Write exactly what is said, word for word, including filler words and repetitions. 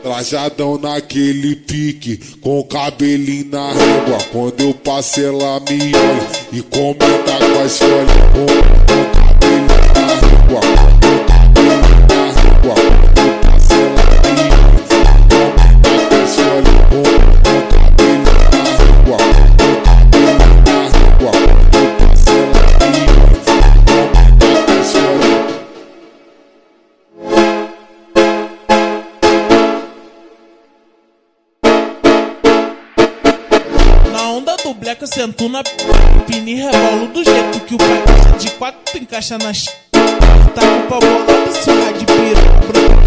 Trajadão naquele pique, com o cabelinho na régua. Quando eu passo ela me olha e comenta com as folhas. Com, com o cabelinho na régua, com o cabelinho na régua. Quando eu passo ela me olha e comenta com as folhas. Com, com o cabelinho na régua, com o cabelinho na régua. Quando eu passo ela me olha e comenta com as folhas. Na onda do black eu sento na pina e rebolo do jeito que o pai de quatro encaixa nas. Tá com o pau bolado, surra de pira branco.